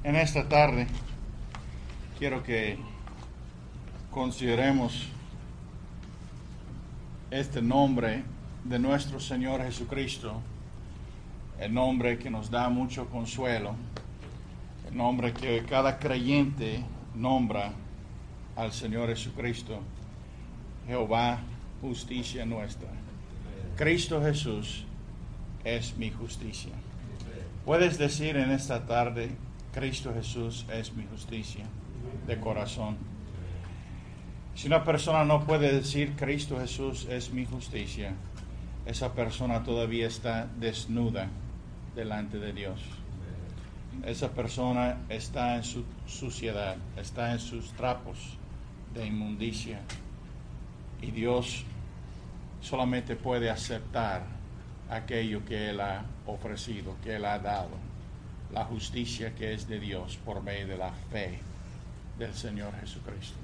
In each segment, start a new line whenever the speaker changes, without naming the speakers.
En esta tarde quiero que consideremos este nombre de nuestro Señor Jesucristo, el nombre que nos da mucho consuelo, el nombre que cada creyente nombra al Señor Jesucristo, Jehová, justicia nuestra. Cristo Jesús es mi justicia. Puedes decir en esta tarde, Cristo Jesús es mi justicia, de corazón. Si una persona no puede decir Cristo Jesús es mi justicia, esa persona todavía está desnuda delante de Dios. Esa persona está en su suciedad, está en sus trapos de inmundicia. Y Dios solamente puede aceptar aquello que Él ha ofrecido, que Él ha dado. La justicia que es de Dios por medio de la fe del Señor Jesucristo.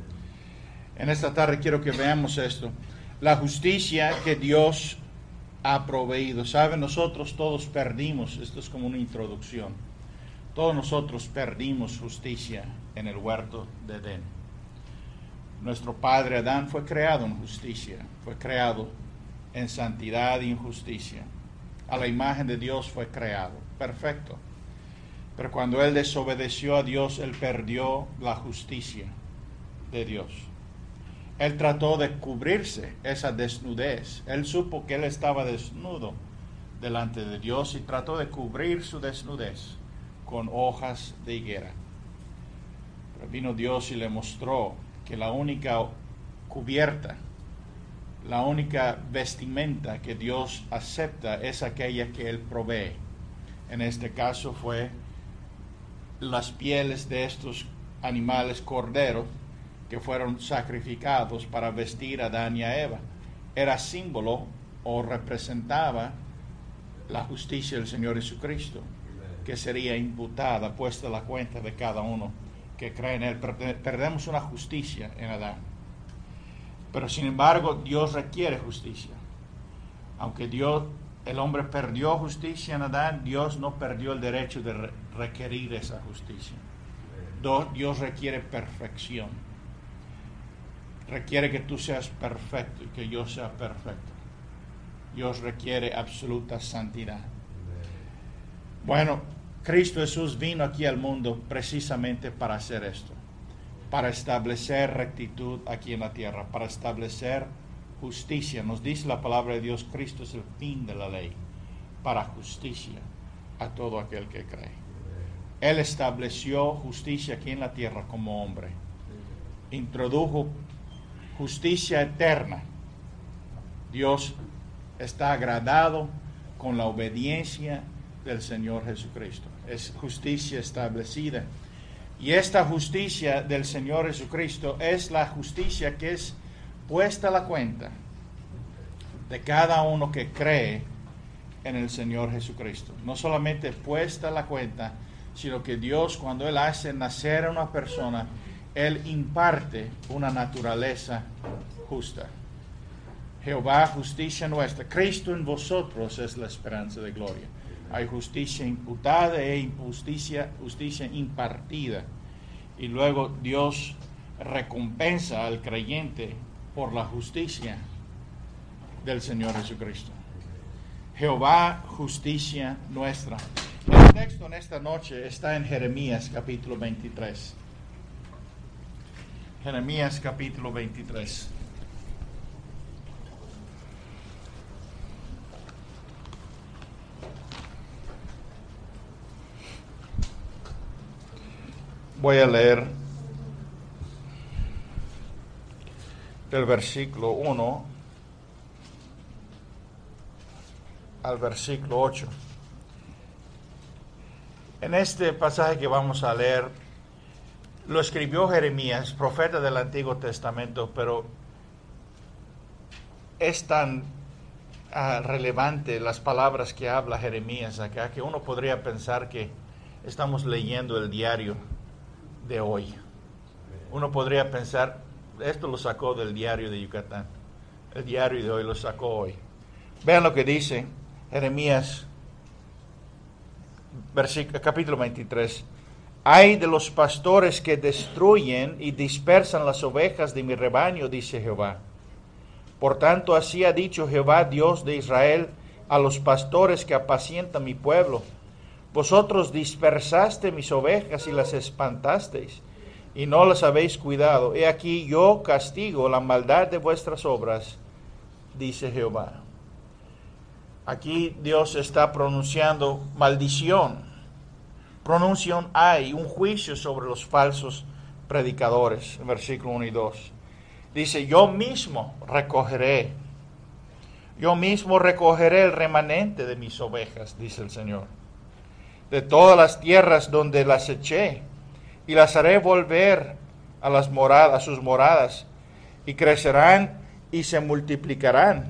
En esta tarde quiero que veamos esto. La justicia que Dios ha proveído. Saben, nosotros todos perdimos, esto es como una introducción, todos nosotros perdimos justicia en el huerto de Edén. Nuestro padre Adán fue creado en justicia, fue creado en santidad y en justicia. A la imagen de Dios fue creado, perfecto. Pero cuando él desobedeció a Dios, él perdió la justicia de Dios. Él trató de cubrirse esa desnudez. Él supo que él estaba desnudo delante de Dios y trató de cubrir su desnudez con hojas de higuera. Pero vino Dios y le mostró que la única cubierta, la única vestimenta que Dios acepta es aquella que Él provee. En este caso fue las pieles de estos animales corderos que fueron sacrificados para vestir a Adán y a Eva. Era símbolo o representaba la justicia del Señor Jesucristo, que sería imputada, puesta a la cuenta de cada uno que cree en Él. Perdemos una justicia en Adán. Pero sin embargo, Dios requiere justicia. Aunque el hombre perdió justicia en Adán, Dios no perdió el derecho de requerir esa justicia. Dios requiere perfección. Requiere que tú seas perfecto y que yo sea perfecto. Dios requiere absoluta santidad. Bueno, Cristo Jesús vino aquí al mundo precisamente para hacer esto, para establecer rectitud aquí en la tierra, para establecer justicia. Nos dice la palabra de Dios, Cristo es el fin de la ley, para justicia a todo aquel que cree. Él estableció justicia aquí en la tierra como hombre. Introdujo justicia eterna. Dios está agradado con la obediencia del Señor Jesucristo. Es justicia establecida. Y esta justicia del Señor Jesucristo es la justicia que es puesta a la cuenta de cada uno que cree en el Señor Jesucristo. No solamente puesta a la cuenta, sino que Dios, cuando Él hace nacer a una persona, Él imparte una naturaleza justa. Jehová, justicia nuestra. Cristo en vosotros es la esperanza de gloria. Hay justicia imputada e justicia impartida. Y luego Dios recompensa al creyente por la justicia del Señor Jesucristo. Jehová, justicia nuestra. El texto en esta noche está en Jeremías capítulo 23. Jeremías capítulo 23. Voy a leer del versículo 1 al versículo 8. En este pasaje que vamos a leer, lo escribió Jeremías, profeta del Antiguo Testamento, pero es tan relevante las palabras que habla Jeremías acá, que uno podría pensar que estamos leyendo el diario de hoy. Uno podría pensar, esto lo sacó del diario de Yucatán, el diario de hoy lo sacó hoy. Vean lo que dice Jeremías capítulo 23. Ay de los pastores que destruyen y dispersan las ovejas de mi rebaño, dice Jehová. Por tanto, así ha dicho Jehová, Dios de Israel, a los pastores que apacientan mi pueblo. Vosotros dispersaste mis ovejas y las espantasteis, y no las habéis cuidado. He aquí yo castigo la maldad de vuestras obras, dice Jehová. Aquí Dios está pronunciando maldición. Pronuncia un ay, un juicio sobre los falsos predicadores, en versículo 1 y 2. Dice, yo mismo recogeré el remanente de mis ovejas, dice el Señor, de todas las tierras donde las eché, y las haré volver a las moradas, a sus moradas, y crecerán y se multiplicarán.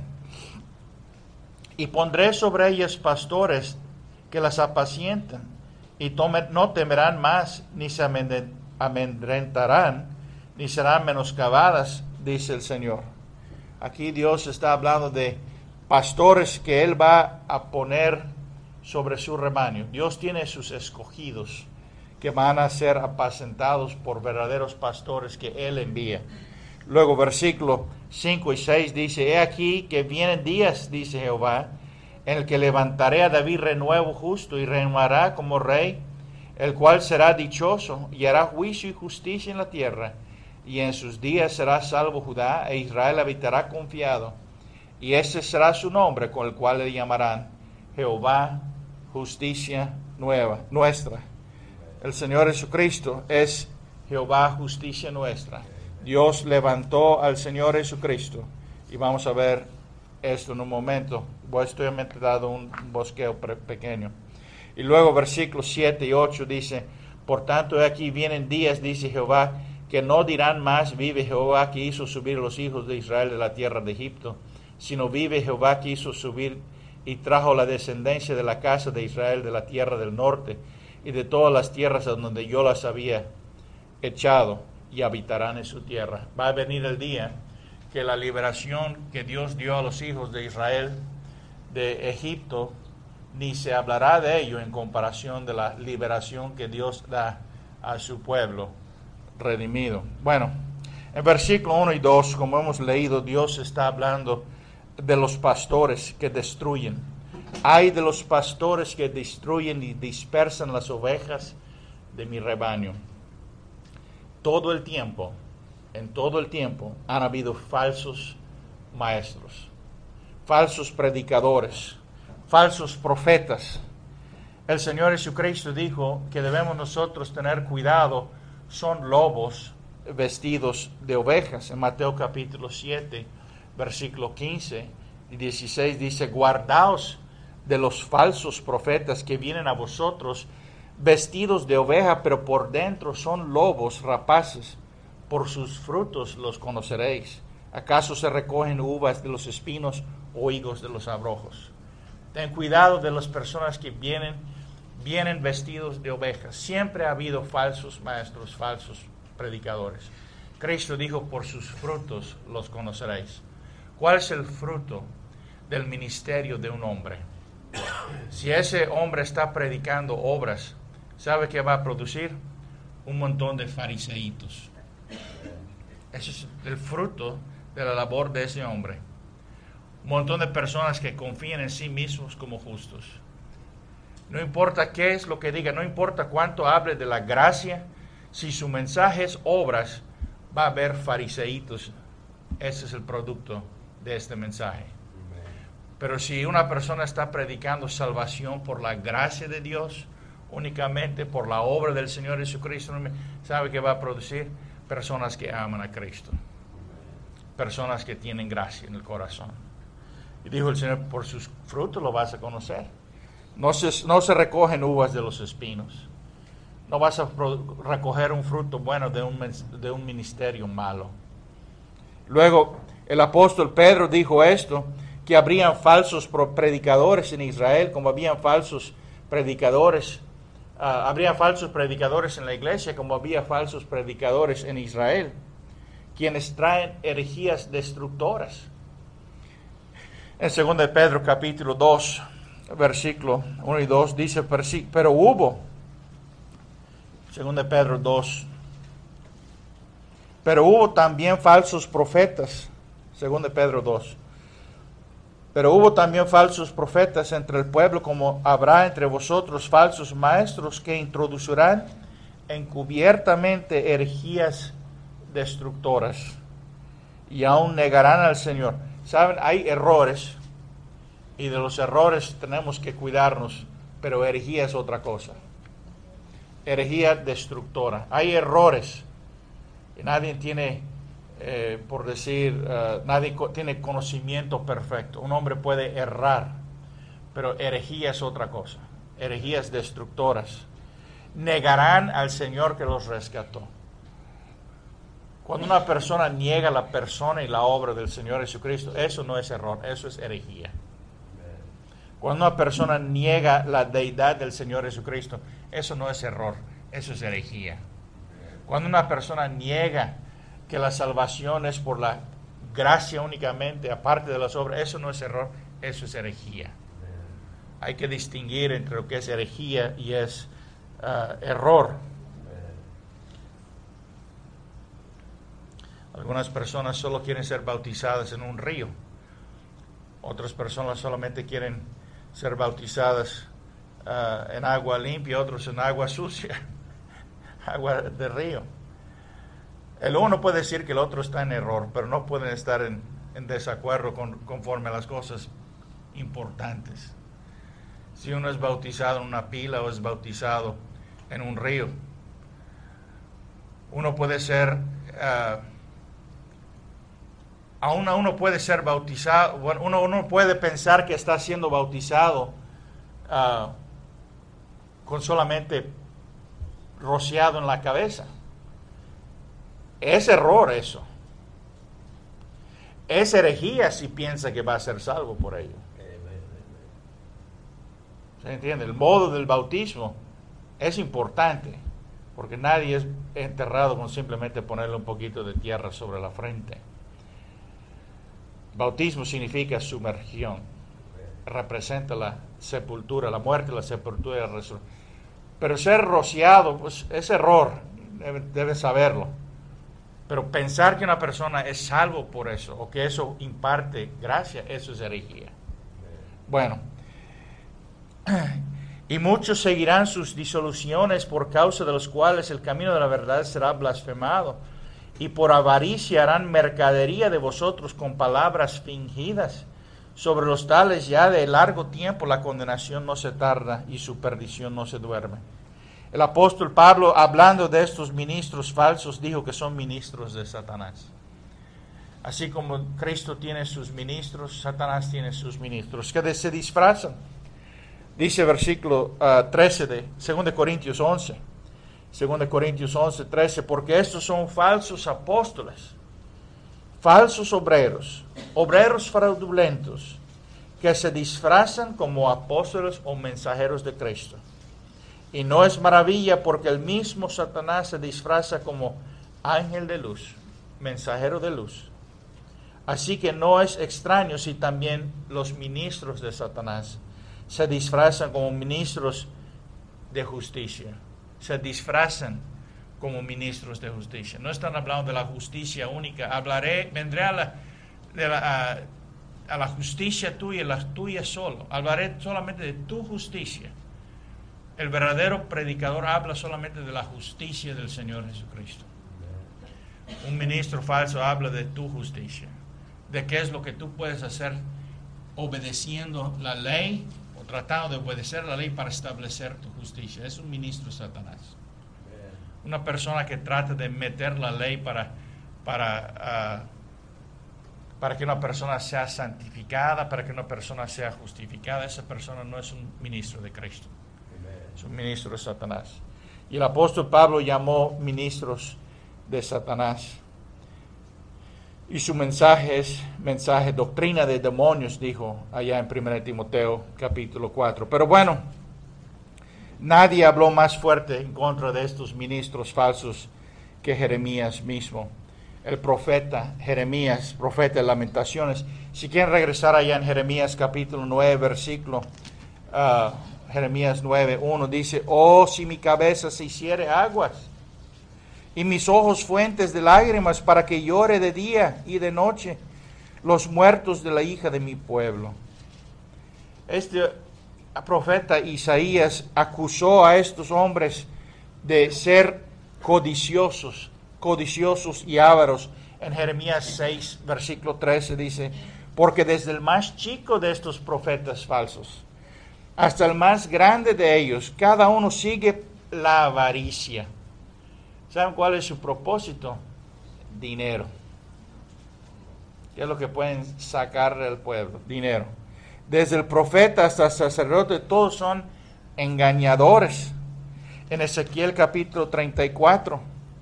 Y pondré sobre ellas pastores que las apacientan, y no temerán más, ni se amedrentarán, ni serán menoscabadas, dice el Señor. Aquí Dios está hablando de pastores que Él va a poner sobre su rebaño. Dios tiene sus escogidos que van a ser apacentados por verdaderos pastores que Él envía. Luego versículos 5 y 6 dice, he aquí que vienen días, dice Jehová, en el que levantaré a David renuevo justo y reinará como rey, el cual será dichoso y hará juicio y justicia en la tierra. Y en sus días será salvo Judá, e Israel habitará confiado. Y ese será su nombre, con el cual le llamarán Jehová, justicia nuestra. El Señor Jesucristo es Jehová, justicia nuestra. Dios levantó al Señor Jesucristo. Y vamos a ver esto en un momento. Estoy dando un bosqueo pequeño. Y luego versículos 7 y 8 dice, por tanto, aquí vienen días, dice Jehová, que no dirán más, vive Jehová que hizo subir los hijos de Israel de la tierra de Egipto, sino vive Jehová que hizo subir y trajo la descendencia de la casa de Israel de la tierra del norte y de todas las tierras a donde yo las había echado, y habitarán en su tierra. Va a venir el día que la liberación que Dios dio a los hijos de Israel de Egipto, ni se hablará de ello en comparación de la liberación que Dios da a su pueblo redimido. Bueno, en versículo 1 y 2, como hemos leído, Dios está hablando de los pastores que destruyen. Ay de los pastores que destruyen y dispersan las ovejas de mi rebaño. En todo el tiempo han habido falsos maestros, falsos predicadores, falsos profetas. El Señor Jesucristo dijo que debemos nosotros tener cuidado, son lobos vestidos de ovejas. En Mateo capítulo 7, versículo 15 y 16 dice, guardaos de los falsos profetas que vienen a vosotros vestidos de oveja, pero por dentro son lobos rapaces. Por sus frutos los conoceréis. ¿Acaso se recogen uvas de los espinos o higos de los abrojos? Ten cuidado de las personas que vienen vestidos de ovejas. Siempre ha habido falsos maestros, falsos predicadores. Cristo dijo, por sus frutos los conoceréis. ¿Cuál es el fruto del ministerio de un hombre? Si ese hombre está predicando obras, ¿sabe qué va a producir? Un montón de fariseitos. Ese es el fruto de la labor de ese hombre. Un montón de personas que confían en sí mismos como justos. No importa qué es lo que diga, no importa cuánto hable de la gracia, si su mensaje es obras, va a haber fariseitos. Ese es el producto de este mensaje. Pero si una persona está predicando salvación por la gracia de Dios, únicamente por la obra del Señor Jesucristo, ¿sabe qué va a producir? Personas que aman a Cristo. Personas que tienen gracia en el corazón. Y dijo el Señor, por sus frutos lo vas a conocer. No se recogen uvas de los espinos. No vas a recoger un fruto bueno de un ministerio malo. Luego, el apóstol Pedro dijo esto, que habrían falsos predicadores en Israel, como habían falsos predicadores. Habría falsos predicadores en la iglesia, como había falsos predicadores en Israel, quienes traen herejías destructoras. En 2 de Pedro capítulo 2, versículo 1 y 2, dice, pero hubo 2 Pedro 2. Pero hubo también falsos profetas, 2 Pedro 2. Pero hubo también falsos profetas entre el pueblo, como habrá entre vosotros falsos maestros que introducirán encubiertamente herejías destructoras y aún negarán al Señor. Saben, hay errores y de los errores tenemos que cuidarnos, pero herejía es otra cosa. Herejía destructora. Hay errores y nadie tiene, por decir, nadie tiene conocimiento perfecto. Un hombre puede errar, pero herejía es otra cosa. Herejías destructoras. Negarán al Señor que los rescató. Cuando una persona niega la persona y la obra del Señor Jesucristo, eso no es error, eso es herejía. Cuando una persona niega la deidad del Señor Jesucristo, eso no es error, eso es herejía. Cuando una persona niega que la salvación es por la gracia únicamente, aparte de las obras, eso no es error, eso es herejía. Hay que distinguir entre lo que es herejía y es error. Algunas personas solo quieren ser bautizadas en un río. Otras personas solamente quieren ser bautizadas en agua limpia, otros en agua sucia, agua de río. El uno puede decir que el otro está en error, pero no pueden estar en desacuerdo conforme a las cosas importantes. Si uno es bautizado en una pila o es bautizado en un río, uno puede ser... aún uno puede ser bautizado, bueno, uno puede pensar que está siendo bautizado con solamente rociado en la cabeza. Es error eso. Es herejía si piensa que va a ser salvo por ello. ¿Se entiende? El modo del bautismo es importante, porque nadie es enterrado con simplemente ponerle un poquito de tierra sobre la frente. Bautismo significa sumergión, representa la sepultura, la muerte, la sepultura y la resurrección. Pero ser rociado, pues es error, deben saberlo. Pero pensar que una persona es salvo por eso, o que eso imparte gracia, eso es herejía. Bueno, y muchos seguirán sus disoluciones, por causa de los cuales el camino de la verdad será blasfemado. Y por avaricia harán mercadería de vosotros con palabras fingidas. Sobre los tales ya de largo tiempo la condenación no se tarda y su perdición no se duerme. El apóstol Pablo, hablando de estos ministros falsos, dijo que son ministros de Satanás. Así como Cristo tiene sus ministros, Satanás tiene sus ministros, que se disfrazan. Dice versículo 13 de 2 Corintios 11. 2 Corintios 11, 13, porque estos son falsos apóstoles, falsos obreros, obreros fraudulentos, que se disfrazan como apóstoles o mensajeros de Cristo. Y no es maravilla, porque el mismo Satanás se disfraza como ángel de luz, mensajero de luz. Así que no es extraño si también los ministros de Satanás se disfrazan como ministros de justicia. Se disfrazan como ministros de justicia. No están hablando de la justicia única. Vendré a la justicia tuya y la tuya solo. Hablaré solamente de tu justicia. El verdadero predicador habla solamente de la justicia del Señor Jesucristo. Un ministro falso habla de tu justicia, de qué es lo que tú puedes hacer obedeciendo la ley o tratando de obedecer la ley para establecer tu justicia. Es un ministro de Satanás. Una persona que trata de meter la ley para que una persona sea santificada, para que una persona sea justificada, esa persona no es un ministro de Cristo. Es un ministro de Satanás. Y el apóstol Pablo llamó ministros de Satanás. Y su mensaje es doctrina de demonios, dijo allá en 1 Timoteo capítulo 4. Pero bueno, nadie habló más fuerte en contra de estos ministros falsos que Jeremías mismo. El profeta Jeremías, profeta de Lamentaciones. Si quieren regresar allá en Jeremías capítulo 9, versículo
Jeremías 9:1 dice, oh, si mi cabeza se hiciere aguas y mis ojos fuentes de lágrimas para que llore de día y de noche los muertos de la hija de mi pueblo. Este profeta Isaías acusó a estos hombres de ser codiciosos y ávaros. En Jeremías 6, versículo 13 dice, porque desde el más chico de estos profetas falsos hasta el más grande de ellos, cada uno sigue la avaricia. ¿Saben cuál es su propósito? Dinero. ¿Qué es lo que pueden sacarle al pueblo? Dinero. Desde el profeta hasta el sacerdote, todos son engañadores. En Ezequiel capítulo 34,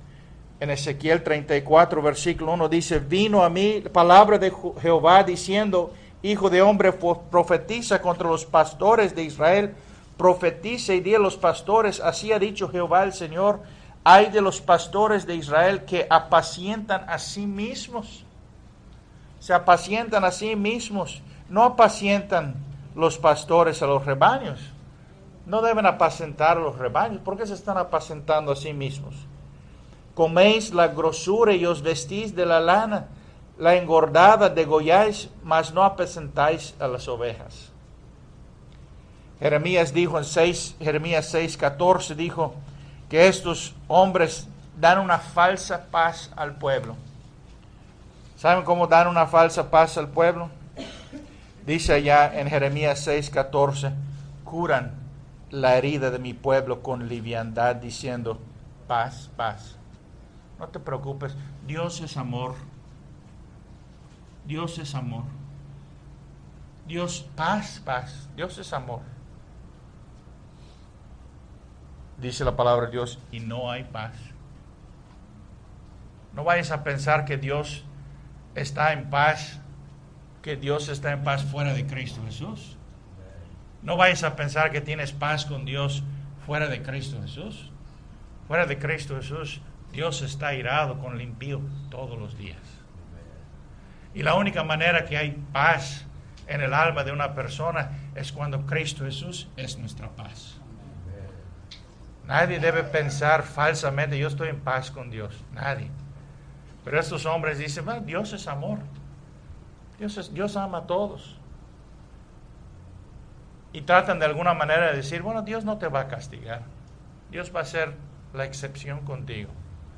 versículo 1 dice, vino a mí palabra de Jehová diciendo, hijo de hombre, profetiza contra los pastores de Israel, profetiza y di a los pastores, así ha dicho Jehová el Señor, hay de los pastores de Israel que apacientan a sí mismos. Se apacientan a sí mismos, no apacientan los pastores a los rebaños. No deben apacentar a los rebaños. ¿Por qué se están apacentando a sí mismos? Coméis la grosura y os vestís de la lana, la engordada degolláis, mas no apacentáis a las ovejas. Jeremías dijo en Jeremías 6:14 dijo que estos hombres dan una falsa paz al pueblo. ¿Saben cómo dan una falsa paz al pueblo? Dice allá en Jeremías 6:14, curan la herida de mi pueblo con liviandad, diciendo, paz, paz. No te preocupes, Dios es amor. Dios es amor. Dios, paz, paz. Dios es amor. Dice la palabra de Dios, y no hay paz. No vayas a pensar que Dios está en paz, que Dios está en paz fuera de Cristo Jesús. No vayas a pensar que tienes paz con Dios fuera de Cristo Jesús. Fuera de Cristo Jesús, Dios está irado con el impío todos los días. Y la única manera que hay paz en el alma de una persona es cuando Cristo Jesús es nuestra paz. Nadie debe pensar falsamente, yo estoy en paz con Dios. Nadie. Pero estos hombres dicen, bueno, Dios es amor. Dios ama a todos. Y tratan de alguna manera de decir, bueno, Dios no te va a castigar. Dios va a ser la excepción contigo.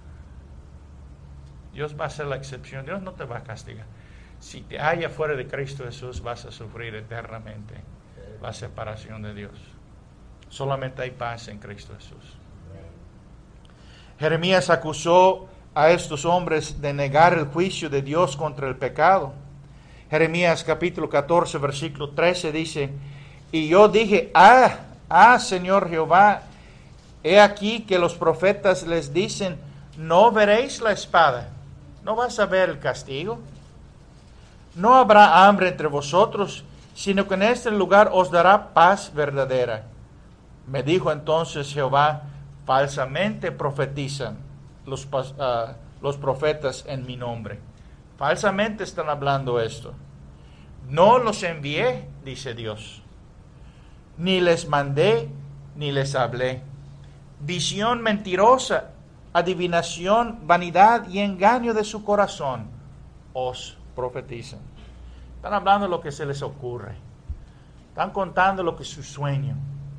Dios va a ser la excepción. Dios no te va a castigar. Si te halla fuera de Cristo Jesús, vas a sufrir eternamente la separación de Dios. Solamente hay paz en Cristo Jesús. Jeremías acusó a estos hombres de negar el juicio de Dios contra el pecado. Jeremías capítulo 14, versículo 13 dice, y yo dije, Señor Jehová, he aquí que los profetas les dicen, no veréis la espada, no vas a ver el castigo. No habrá hambre entre vosotros, sino que en este lugar os dará paz verdadera. Me dijo entonces Jehová, falsamente profetizan los profetas en mi nombre. Falsamente están hablando esto. No los envié, dice Dios, ni les mandé, ni les hablé. Visión mentirosa, adivinación, vanidad y engaño de su corazón os profetizan. Están hablando lo que se les ocurre. Están contando lo que es su sueño.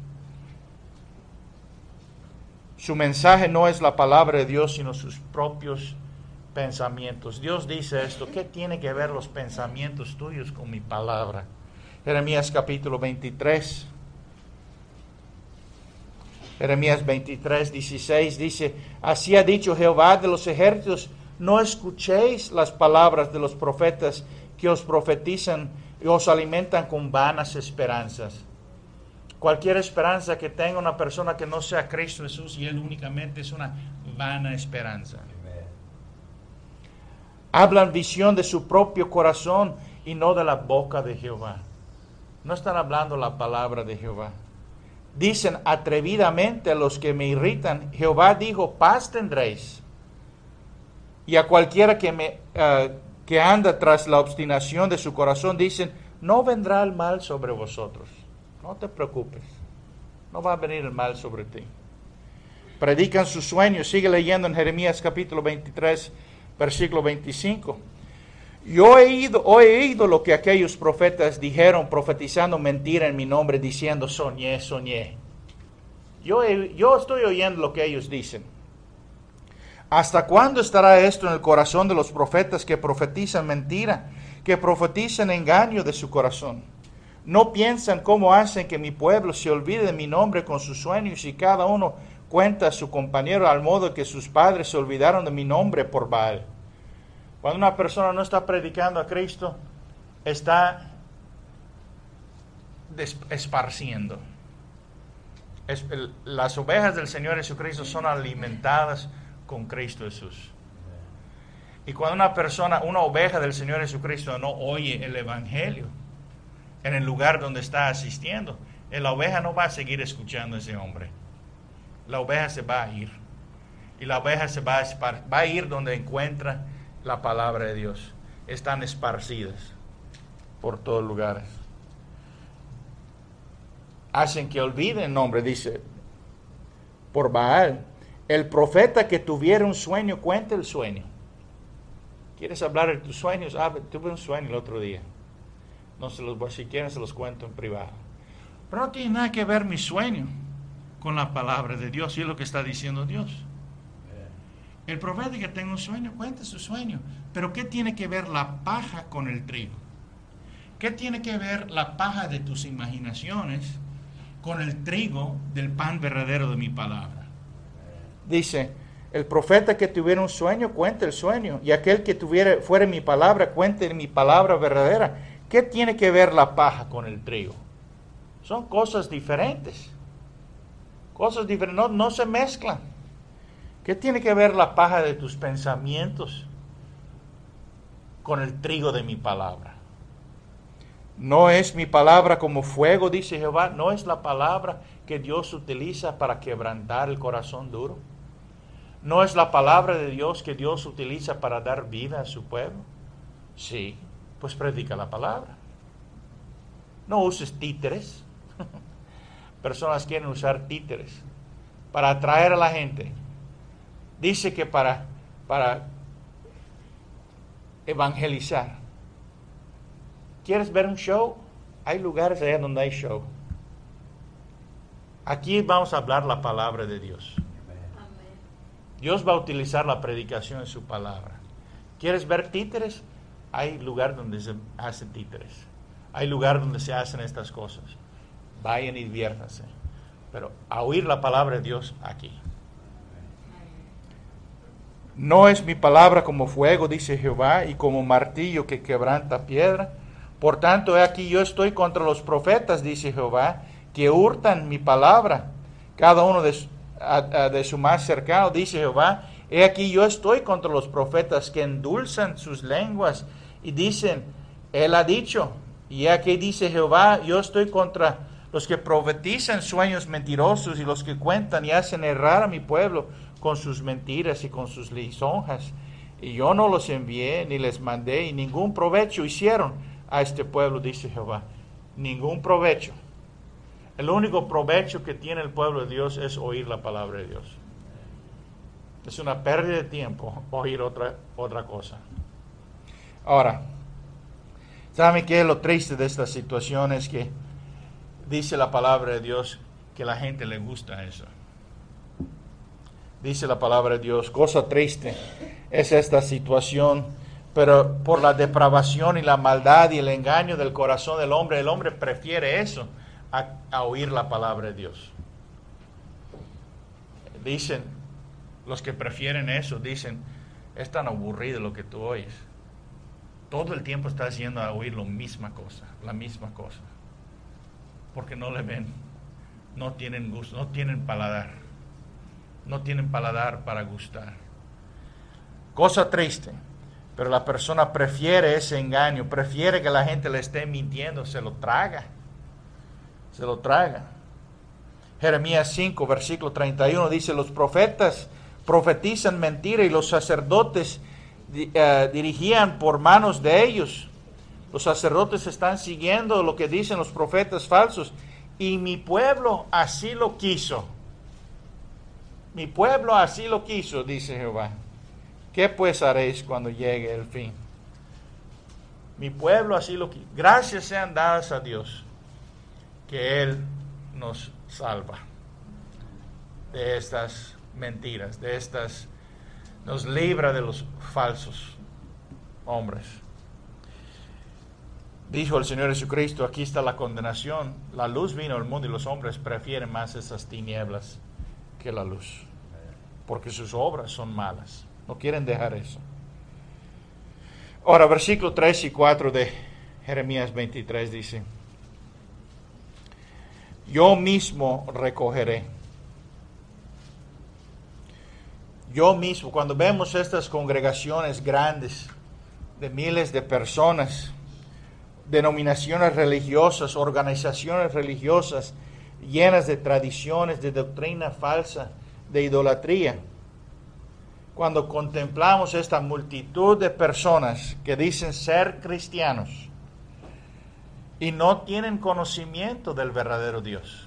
Su mensaje no es la palabra de Dios, sino sus propios pensamientos. Dios dice esto, ¿qué tiene que ver los pensamientos tuyos con mi palabra? Jeremías capítulo 23. Jeremías 23, 16 dice, así ha dicho Jehová de los ejércitos, no escuchéis las palabras de los profetas que os profetizan y os alimentan con vanas esperanzas. Cualquier esperanza que tenga una persona que no sea Cristo Jesús y Él únicamente es una vana esperanza. Hablan visión de su propio corazón y no de la boca de Jehová. No están hablando la palabra de Jehová. Dicen atrevidamente a los que me irritan, Jehová dijo, paz tendréis. Y a cualquiera que anda tras la obstinación de su corazón, dicen, no vendrá el mal sobre vosotros. No te preocupes. No va a venir el mal sobre ti. Predican sus sueños. Sigue leyendo en Jeremías capítulo 23, versículo 25. Yo he oído lo que aquellos profetas dijeron, profetizando mentira en mi nombre, diciendo, soñé, soñé. Yo estoy oyendo lo que ellos dicen. ¿Hasta cuándo estará esto en el corazón de los profetas que profetizan mentira, que profetizan engaño de su corazón? No piensan cómo hacen que mi pueblo se olvide de mi nombre con sus sueños, y cada uno cuenta a su compañero al modo que sus padres se olvidaron de mi nombre por Baal. Cuando una persona no está predicando a Cristo, está esparciendo. Las ovejas del Señor Jesucristo son alimentadas con Cristo Jesús. Y cuando una oveja del Señor Jesucristo no oye el Evangelio en el lugar donde está asistiendo, la oveja no va a seguir escuchando a ese hombre. La oveja se va a ir. Y la oveja va a ir donde encuentra la palabra de Dios. Están esparcidas por todos lugares. Hacen que olviden el nombre, dice, por Baal. El profeta que tuviera un sueño, cuente el sueño. ¿Quieres hablar de tus sueños? Tuve un sueño el otro día. Si quieren se los cuento en privado. Pero no tiene nada que ver mi sueño con la palabra de Dios, y es lo que está diciendo Dios. El profeta que tenga un sueño, cuente su sueño. Pero ¿qué tiene que ver la paja con el trigo? ¿Qué tiene que ver la paja de tus imaginaciones con el trigo del pan verdadero de mi palabra? Dice, el profeta que tuviera un sueño, cuente el sueño. Y aquel que fuera mi palabra, cuente mi palabra verdadera. ¿Qué tiene que ver la paja con el trigo? Son cosas diferentes. Cosas diferentes, no se mezclan. ¿Qué tiene que ver la paja de tus pensamientos con el trigo de mi palabra? No es mi palabra como fuego, dice Jehová. No es la palabra que Dios utiliza para quebrantar el corazón duro. No es la palabra de Dios que Dios utiliza para dar vida a su pueblo. Sí, pues predica la palabra. No uses títeres. Personas quieren usar títeres para atraer a la gente. Dice que para evangelizar. ¿Quieres ver un show? Hay lugares allá donde hay show. Aquí vamos a hablar la palabra de Dios. Dios va a utilizar la predicación de su palabra. ¿Quieres ver títeres? Hay lugar donde se hacen títeres. Hay lugar donde se hacen estas cosas. Vayan y diviértanse. Pero a oír la palabra de Dios aquí. No es mi palabra como fuego, dice Jehová, y como martillo que quebranta piedra. Por tanto, he aquí yo estoy contra los profetas, dice Jehová, que hurtan mi palabra, cada uno de su más cercano, dice Jehová. He aquí yo estoy contra los profetas que endulzan sus lenguas y dicen, Él ha dicho. Y aquí dice Jehová, yo estoy contra los que profetizan sueños mentirosos y los que cuentan y hacen errar a mi pueblo con sus mentiras y con sus lisonjas. Y yo no los envié ni les mandé, y ningún provecho hicieron a este pueblo, dice Jehová. Ningún provecho. El único provecho que tiene el pueblo de Dios es oír la palabra de Dios. Es una pérdida de tiempo oír otra cosa. Ahora, ¿saben qué es lo triste de esta situación? Es que dice la palabra de Dios que a la gente le gusta eso. Dice la palabra de Dios, cosa triste es esta situación, pero por la depravación y la maldad y el engaño del corazón del hombre, el hombre prefiere eso a oír la palabra de Dios. Dicen, los que prefieren eso, dicen, es tan aburrido lo que tú oyes. Todo el tiempo estás yendo a oír la misma cosa. Porque no le ven, no tienen gusto, no tienen paladar. No tienen paladar para gustar. Cosa triste, pero la persona prefiere ese engaño, prefiere que la gente le esté mintiendo, se lo traga. Jeremías 5, versículo 31 dice, los profetas profetizan mentira y los sacerdotes dirigían por manos de ellos. Los sacerdotes están siguiendo lo que dicen los profetas falsos y mi pueblo así lo quiso. Mi pueblo así lo quiso, dice Jehová. ¿Qué pues haréis cuando llegue el fin? Mi pueblo así lo quiso. Gracias sean dadas a Dios que Él nos salva de estas mentiras, nos libra de los falsos hombres. Dijo el Señor Jesucristo, aquí está la condenación. La luz vino al mundo y los hombres prefieren más esas tinieblas que la luz, porque sus obras son malas. No quieren dejar eso. Ahora, versículo 3 y 4 de Jeremías 23 dice: yo mismo recogeré. Yo mismo, cuando vemos estas congregaciones grandes de miles de personas, denominaciones religiosas, organizaciones religiosas llenas de tradiciones, de doctrina falsa, de idolatría, cuando contemplamos esta multitud de personas que dicen ser cristianos y no tienen conocimiento del verdadero Dios,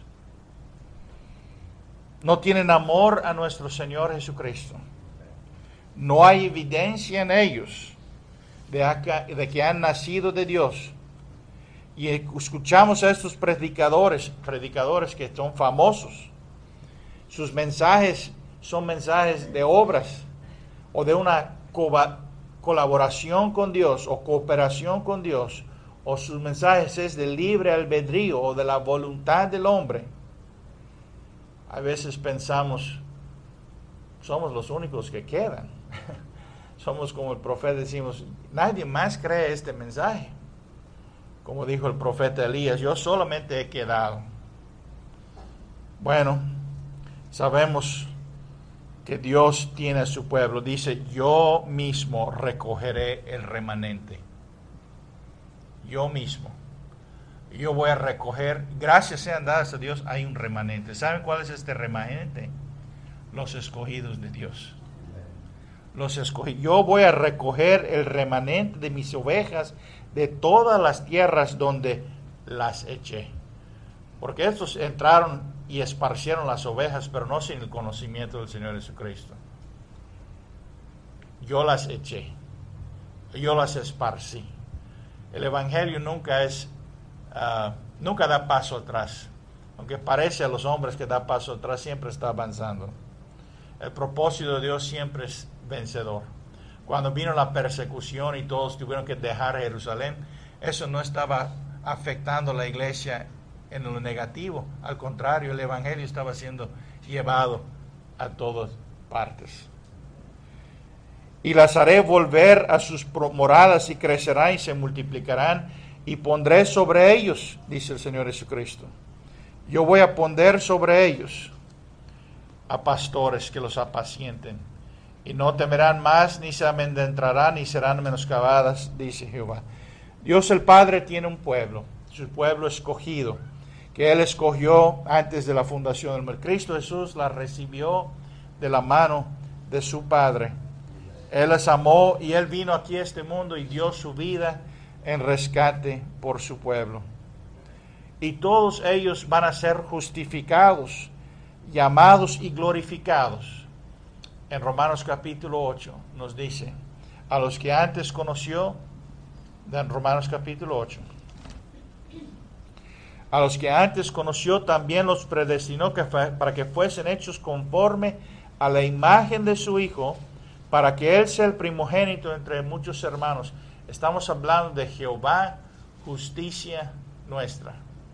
no tienen amor a nuestro Señor Jesucristo, no hay evidencia en ellos de que han nacido de Dios, y escuchamos a estos predicadores que son famosos, sus mensajes son mensajes de obras o de una colaboración con Dios o cooperación con Dios, o sus mensajes es de libre albedrío o de la voluntad del hombre. A veces pensamos, somos los únicos que quedan. Somos como el profeta, decimos, nadie más cree este mensaje. Como dijo el profeta Elías, yo solamente he quedado. Bueno, sabemos que Dios tiene a su pueblo. Dice, yo mismo recogeré el remanente. Yo mismo. Yo voy a recoger, gracias sean dadas a Dios, hay un remanente. ¿Saben cuál es este remanente? Los escogidos de Dios. Los escogidos. Yo voy a recoger el remanente de mis ovejas de todas las tierras donde las eché. Porque estos entraron y esparcieron las ovejas, pero no sin el conocimiento del Señor Jesucristo. Yo las eché. Yo las esparcí. El Evangelio nunca da paso atrás. Aunque parece a los hombres que da paso atrás, siempre está avanzando. El propósito de Dios siempre es vencedor. Cuando vino la persecución y todos tuvieron que dejar Jerusalén, eso no estaba afectando a la iglesia en lo negativo. Al contrario, el Evangelio estaba siendo llevado a todas partes. Y las haré volver a sus moradas y crecerán y se multiplicarán, y pondré sobre ellos, dice el Señor Jesucristo. Yo voy a poner sobre ellos a pastores que los apacienten, y no temerán más, ni se amedrentarán, ni serán menoscabadas, dice Jehová. Dios el Padre tiene un pueblo, su pueblo escogido, que Él escogió antes de la fundación del mundo. Cristo Jesús la recibió de la mano de su Padre. Él les amó y Él vino aquí a este mundo y dio su vida en rescate por su pueblo. Y todos ellos van a ser justificados, llamados y glorificados. En Romanos capítulo 8 nos dice, a los que antes conoció, en Romanos capítulo 8, a los que antes conoció también los predestinó para que fuesen hechos conforme a la imagen de su Hijo, para que Él sea el primogénito entre muchos hermanos. Estamos hablando de Jehová, justicia nuestra.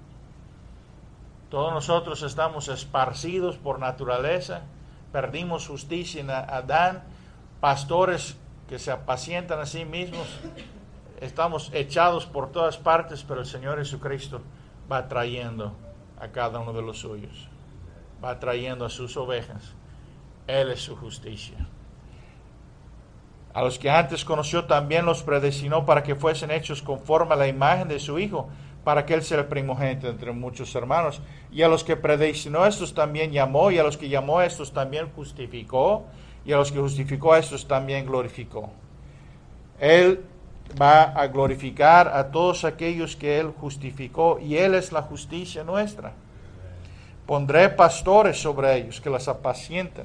Todos nosotros estamos esparcidos por naturaleza, perdimos justicia en Adán, pastores que se apacientan a sí mismos, estamos echados por todas partes, pero el Señor Jesucristo va trayendo a cada uno de los suyos, va trayendo a sus ovejas. Él es su justicia. A los que antes conoció también los predestinó para que fuesen hechos conforme a la imagen de su Hijo, para que Él sea el primogénito entre muchos hermanos. Y a los que predestinó, estos también llamó, y a los que llamó, estos también justificó, y a los que justificó, estos también glorificó. Él va a glorificar a todos aquellos que Él justificó, y Él es la justicia nuestra. Pondré pastores sobre ellos que las apacienten.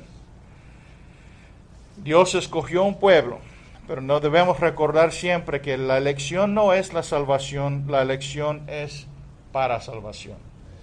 Dios escogió un pueblo, pero no debemos recordar siempre que la elección no es la salvación, la elección es para salvación.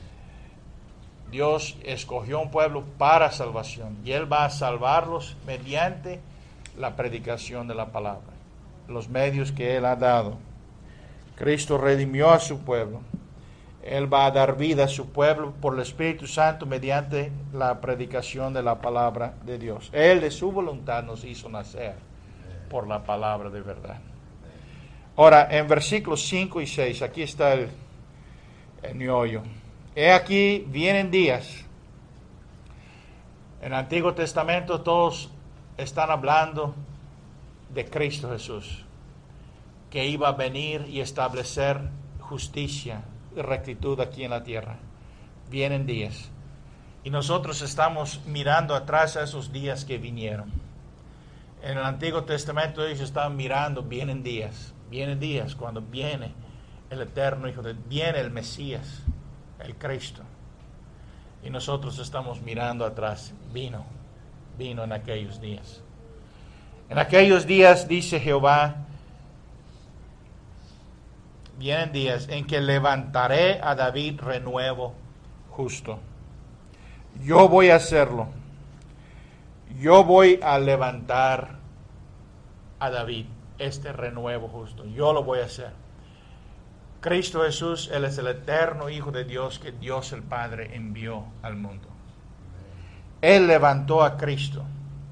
Dios escogió un pueblo para salvación y Él va a salvarlos mediante la predicación de la palabra, los medios que Él ha dado. Cristo redimió a su pueblo. Él va a dar vida a su pueblo por el Espíritu Santo mediante la predicación de la palabra de Dios. Él de su voluntad nos hizo nacer por la palabra de verdad. Ahora, en versículos 5 y 6, aquí está el meollo. He aquí, vienen días. En el Antiguo Testamento todos están hablando de Cristo Jesús, que iba a venir y establecer justicia y rectitud aquí en la tierra. Vienen días. Y nosotros estamos mirando atrás a esos días que vinieron. En el Antiguo Testamento ellos estaban mirando, vienen días cuando viene el eterno Hijo de Dios, viene el Mesías, el Cristo. Y nosotros estamos mirando atrás, vino en aquellos días. En aquellos días, dice Jehová, vienen días en que levantaré a David renuevo justo. Yo voy a hacerlo. Yo voy a levantar a David este renuevo justo. Yo lo voy a hacer. Cristo Jesús, Él es el eterno Hijo de Dios que Dios el Padre envió al mundo. Él levantó a Cristo.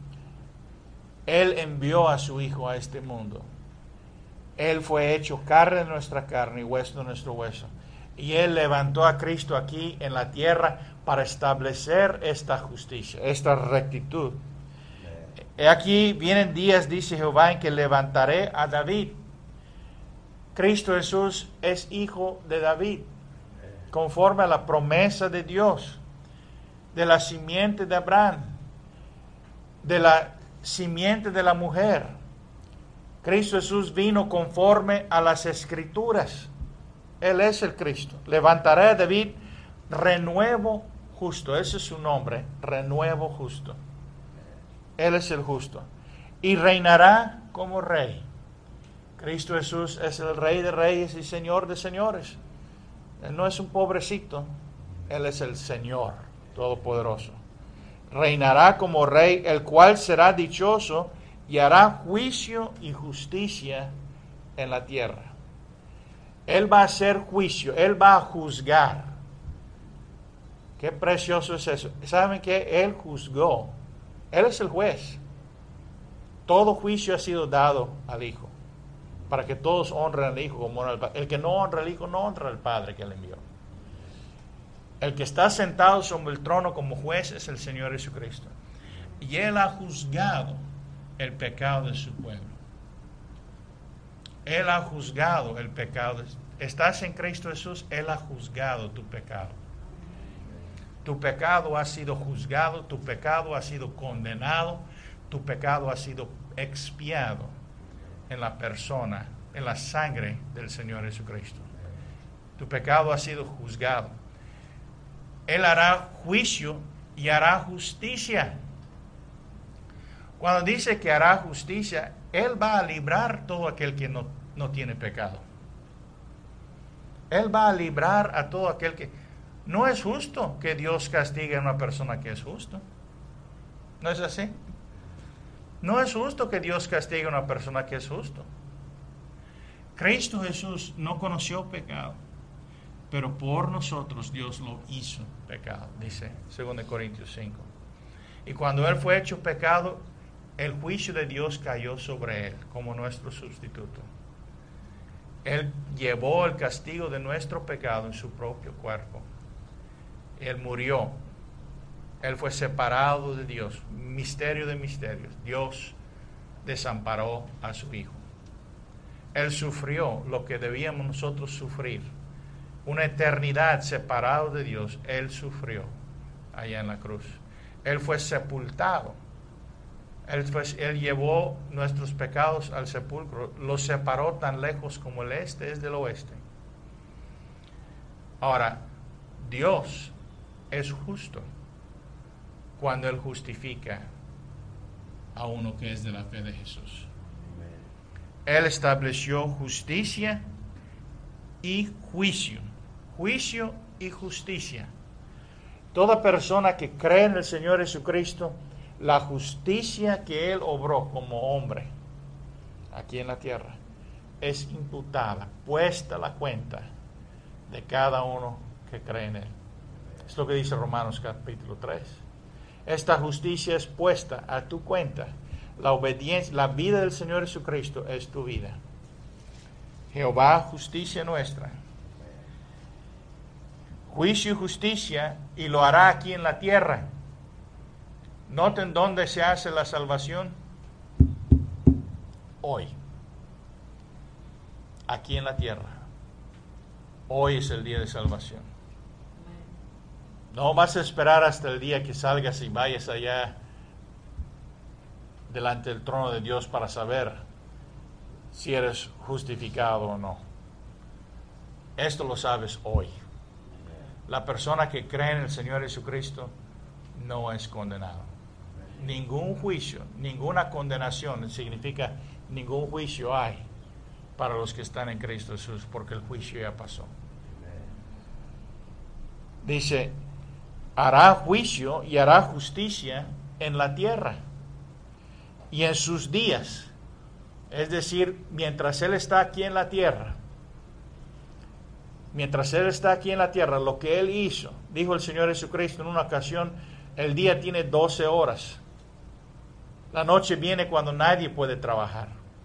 Él envió a su Hijo a este mundo. Él fue hecho carne de nuestra carne y hueso de nuestro hueso. Y Él levantó a Cristo aquí en la tierra para establecer esta justicia, esta rectitud. Aquí vienen días, dice Jehová, en que levantaré a David. Cristo Jesús es hijo de David, conforme a la promesa de Dios, de la simiente de Abraham, de la simiente de la mujer. Cristo Jesús vino conforme a las Escrituras. Él es el Cristo. Levantaré a David renuevo justo. Ese es su nombre, renuevo justo. Él es el justo. Y reinará como rey. Cristo Jesús es el Rey de reyes y Señor de señores. Él no es un pobrecito. Él es el Señor Todopoderoso. Reinará como rey, el cual será dichoso y hará juicio y justicia en la tierra. Él va a hacer juicio, Él va a juzgar. Qué precioso es eso. ¿Saben qué? Él juzgó. Él es el juez. Todo juicio ha sido dado al Hijo, para que todos honren al Hijo como honran al Padre. El que no honra al Hijo no honra al Padre que le envió. El que está sentado sobre el trono como juez es el Señor Jesucristo. Y Él ha juzgado el pecado de su pueblo. Él ha juzgado el pecado. Estás en Cristo Jesús, Él ha juzgado tu pecado. Tu pecado ha sido juzgado, tu pecado ha sido condenado, tu pecado ha sido expiado en la persona, en la sangre del Señor Jesucristo. Tu pecado ha sido juzgado. Él hará juicio y hará justicia. Cuando dice que hará justicia, Él va a librar todo aquel que no tiene pecado. Él va a librar a todo aquel que... No es justo que Dios castigue a una persona que es justo. ¿No es así? No es justo que Dios castigue a una persona que es justo. Cristo Jesús no conoció pecado, pero por nosotros Dios lo hizo pecado, dice 2 Corintios 5. Y cuando Él fue hecho pecado, el juicio de Dios cayó sobre Él como nuestro sustituto. Él llevó el castigo de nuestro pecado en su propio cuerpo. Él murió. Él fue separado de Dios. Misterio de misterios. Dios desamparó a su Hijo. Él sufrió lo que debíamos nosotros sufrir. Una eternidad separado de Dios. Él sufrió allá en la cruz. Él fue sepultado. Él llevó nuestros pecados al sepulcro, los separó tan lejos como el este es del oeste. Ahora, Dios es justo cuando Él justifica a uno que es de la fe de Jesús. Él estableció justicia y juicio. Juicio y justicia. Toda persona que cree en el Señor Jesucristo, la justicia que Él obró como hombre aquí en la tierra es imputada, puesta a la cuenta de cada uno que cree en Él. Es lo que dice Romanos capítulo 3. Esta justicia es puesta a tu cuenta. La obediencia, la vida del Señor Jesucristo es tu vida. Jehová, justicia nuestra. Juicio y justicia, y lo hará aquí en la tierra. Noten dónde se hace la salvación. Hoy. Aquí en la tierra. Hoy es el día de salvación. No vas a esperar hasta el día que salgas y vayas allá delante del trono de Dios para saber si eres justificado o no. Esto lo sabes hoy. La persona que cree en el Señor Jesucristo no es condenado. Ningún juicio, ninguna condenación significa ningún juicio hay para los que están en Cristo Jesús, porque el juicio ya pasó. Dice, hará juicio y hará justicia en la tierra y en sus días. Es decir, mientras Él está aquí en la tierra, lo que Él hizo, dijo el Señor Jesucristo en una ocasión, el día tiene 12 horas. La noche viene cuando nadie puede trabajar.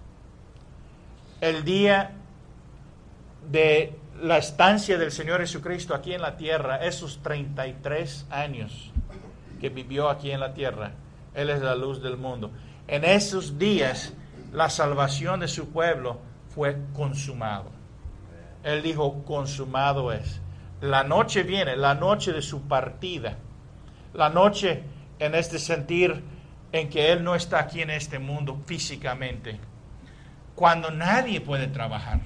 El día de la estancia del Señor Jesucristo aquí en la tierra, esos 33 años que vivió aquí en la tierra, Él es la luz del mundo. En esos días, la salvación de su pueblo fue consumado. Él dijo, consumado es. La noche viene, la noche de su partida. La noche en este sentir en que Él no está aquí en este mundo físicamente. Cuando nadie puede trabajar.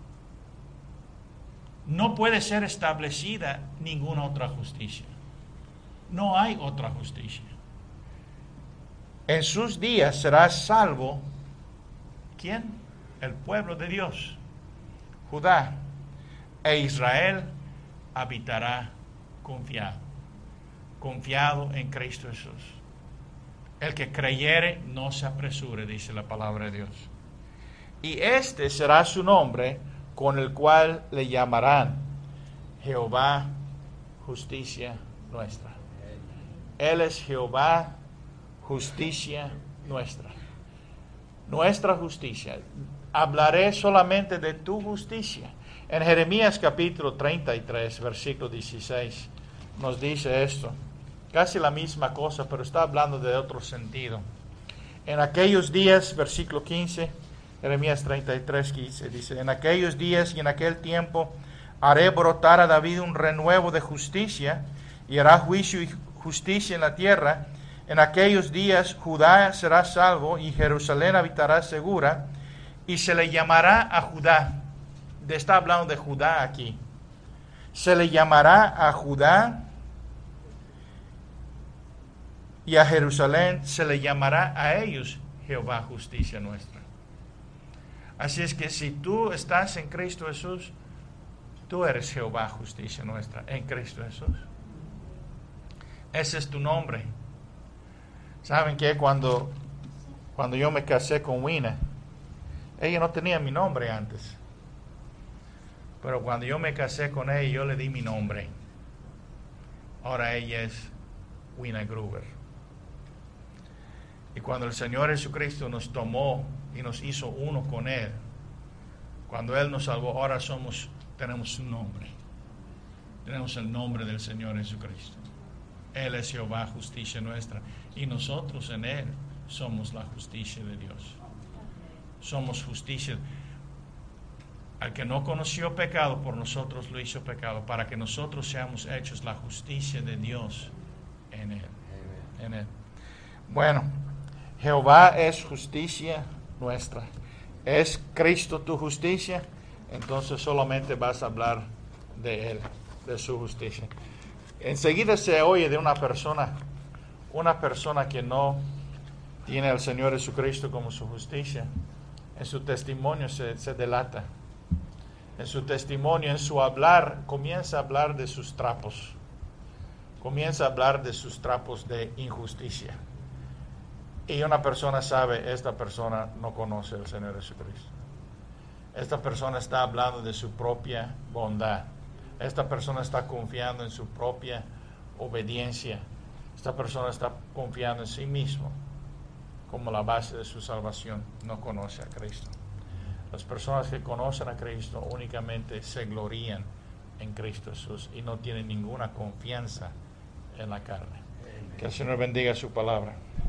No puede ser establecida ninguna otra justicia. No hay otra justicia. En sus días será salvo, ¿quién? El pueblo de Dios, Judá, e Israel habitará confiado en Cristo Jesús. El que creyere no se apresure, dice la palabra de Dios. Y este será su nombre con el cual le llamarán Jehová, justicia nuestra. Él es Jehová, justicia nuestra. Nuestra justicia. Hablaré solamente de tu justicia. En Jeremías capítulo 33, versículo 16, nos dice esto. Casi la misma cosa, pero está hablando de otro sentido. En aquellos días, versículo 15, Jeremías 33, 15, dice, en aquellos días y en aquel tiempo haré brotar a David un renuevo de justicia y hará juicio y justicia en la tierra. En aquellos días Judá será salvo y Jerusalén habitará segura y se le llamará a Judá. Está hablando de Judá aquí. Se le llamará a Judá y a Jerusalén se le llamará a ellos Jehová, justicia nuestra. Así es que si tú estás en Cristo Jesús, tú eres Jehová, justicia nuestra, en Cristo Jesús. Ese es tu nombre. ¿Saben qué? Cuando yo me casé con Wina, ella no tenía mi nombre antes. Pero cuando yo me casé con ella, yo le di mi nombre. Ahora ella es Wina Gruber. Y cuando el Señor Jesucristo nos tomó y nos hizo uno con Él, cuando Él nos salvó, ahora tenemos su nombre. Tenemos el nombre del Señor Jesucristo. Él es Jehová, justicia nuestra. Y nosotros en Él somos la justicia de Dios. Somos justicia. Al que no conoció pecado, por nosotros lo hizo pecado, para que nosotros seamos hechos la justicia de Dios en Él. En Él. Bueno, Jehová es justicia nuestra. ¿Es Cristo tu justicia? Entonces solamente vas a hablar de Él, de su justicia. Enseguida se oye de una persona que no tiene al Señor Jesucristo como su justicia. En su testimonio se delata. En su testimonio, en su hablar, comienza a hablar de sus trapos. Comienza a hablar de sus trapos de injusticia. Y una persona sabe, esta persona no conoce al Señor Jesucristo. Esta persona está hablando de su propia bondad. Esta persona está confiando en su propia obediencia. Esta persona está confiando en sí mismo como la base de su salvación. No conoce a Cristo. Las personas que conocen a Cristo únicamente se glorían en Cristo Jesús y no tienen ninguna confianza en la carne. Que el Señor bendiga su palabra.